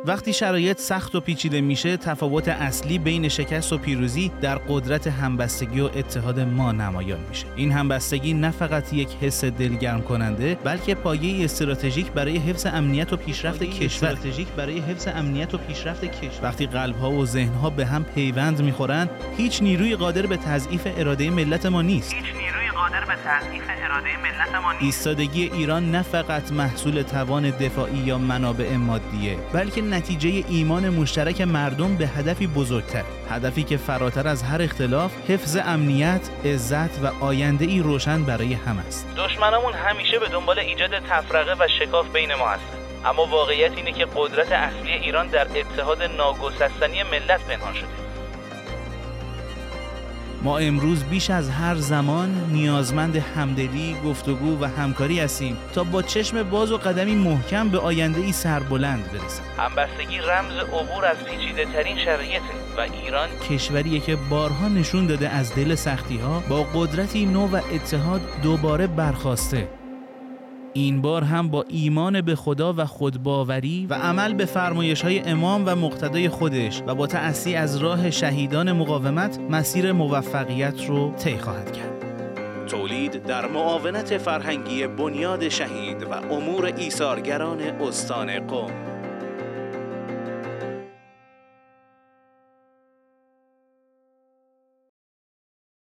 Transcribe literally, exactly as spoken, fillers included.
وقتی شرایط سخت و پیچیده میشه، تفاوت اصلی بین شکست و پیروزی در قدرت همبستگی و اتحاد ما نمایان میشه. این همبستگی نه فقط یک حس دلگرم کننده، بلکه پایه استراتژیک برای حفظ امنیت و پیشرفت کشور. استراتژیک برای حفظ امنیت و پیشرفت کشور. وقتی قلب‌ها و ذهن‌ها به هم پیوند میخورن، هیچ نیروی قادر به تضعیف اراده ملت ما نیست. هیچ نیروی قادر به تضعیف اراده ملت ما نیست. ایستادگی ایران نه فقط محصول توان دفاعی یا منابع مادیه، بلکه نتیجه ایمان مشترک مردم به هدفی بزرگتر، هدفی که فراتر از هر اختلاف، حفظ امنیت، عزت و آینده‌ای روشن برای همه است. دشمنامون همیشه به دنبال ایجاد تفرقه و شکاف بین ما هستن، اما واقعیت اینه که قدرت اصلی ایران در اتحاد ناگسستنی ملت پنهان شده. ما امروز بیش از هر زمان نیازمند همدلی، گفتگو و همکاری هستیم تا با چشم باز و قدمی محکم به آینده‌ای سربلند برسیم. همبستگی رمز عبور از پیچیده‌ترین شرایطه و ایران کشوریه که بارها نشون داده از دل سختی‌ها با قدرتی نو و اتحاد دوباره برخاسته. این بار هم با ایمان به خدا و خودباوری و عمل به فرمایش‌های امام و مقتدای خودش و با تأسی از راه شهیدان مقاومت مسیر موفقیت رو طی خواهد کرد. تولید در معاونت فرهنگی بنیاد شهید و امور ایثارگران استان قم.